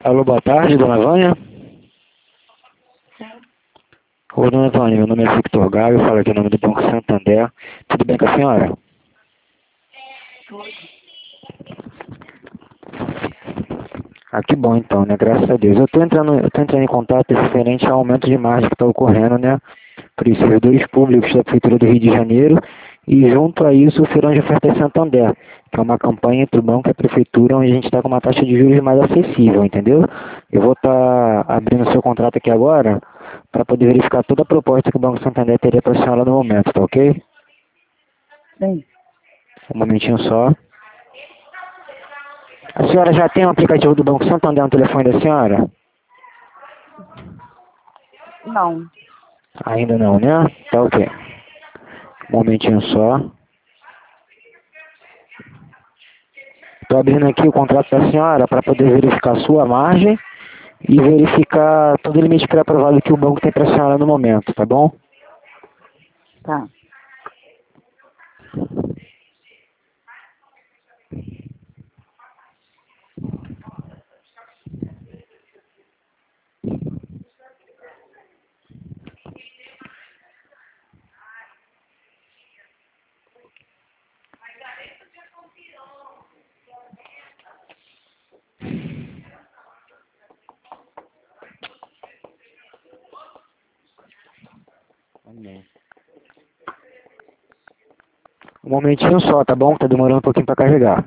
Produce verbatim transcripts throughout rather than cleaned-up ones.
Alô, boa tarde, dona Vânia? Oi, dona Vânia, meu nome é Victor Gaio, eu falo aqui em nome do Banco Santander. Tudo bem com a senhora? Ah, que bom então, né? Graças a Deus. Eu estou entrando, eu tô entrando em contato referente ao aumento de margem que está ocorrendo, né? Para os servidores públicos da Prefeitura do Rio de Janeiro e junto a isso o Feirão de Ofertas Santander, que é uma campanha entre o banco e a Prefeitura onde a gente está com uma taxa de juros mais acessível, entendeu? Eu vou estar tá abrindo o seu contrato aqui agora para poder verificar toda a proposta que o Banco Santander teria para a senhora no momento, tá ok? Sim. Um momentinho só. A senhora já tem o aplicativo do Banco Santander no telefone da senhora? Não. Ainda não, né? Tá ok. Um momentinho só. Estou abrindo aqui o contrato da senhora para poder verificar a sua margem e verificar todo o limite pré-aprovado que o banco tem para a senhora no momento, tá bom? Tá. Um momentinho só, tá bom? Tá demorando um pouquinho para carregar.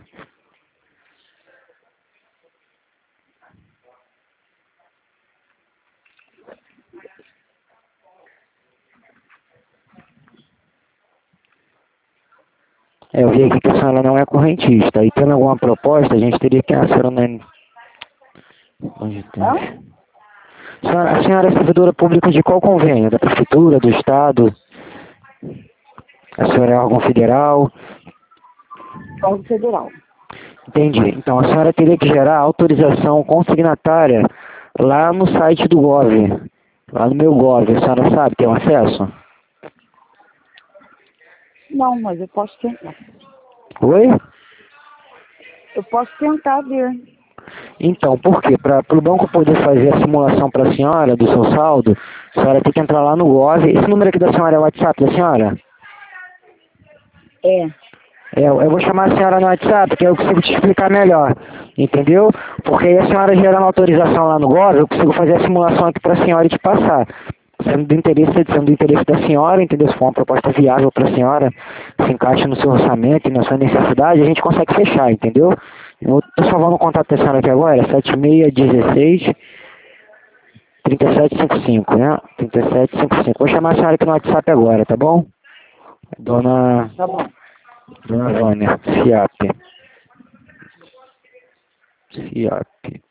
É, eu vi aqui que a senhora não é correntista. E tendo alguma proposta, a gente teria que... A senhora não é... Onde tem? Hã? A senhora, a senhora é servidora pública de qual convênio? Da Prefeitura, do Estado? A senhora é órgão federal? Banco Federal. Entendi. Então a senhora teria que gerar autorização consignatária lá no site do Gov. Lá no meu Gov. A senhora sabe, tem um acesso? Não, mas eu posso tentar. Oi? Eu posso tentar ver. Então, por quê? Para o banco poder fazer a simulação para a senhora do seu saldo, a senhora tem que entrar lá no Gov. Esse número aqui da senhora é o WhatsApp da senhora? É. É, eu vou chamar a senhora no WhatsApp, que eu consigo te explicar melhor, entendeu? Porque aí a senhora gerando autorização lá no Gov, eu consigo fazer a simulação aqui para a senhora e te passar. Sendo do interesse, sendo do interesse da senhora, entendeu? Se for uma proposta viável para a senhora, se encaixa no seu orçamento e na sua necessidade, a gente consegue fechar, entendeu? Eu estou salvando o contato da senhora aqui agora, sete seis um seis, três sete cinco cinco, né? três sete cinco cinco. Vou chamar a senhora aqui no WhatsApp agora, tá bom? Dona... Tá bom. Dona Vânia, FIAP. FIAP.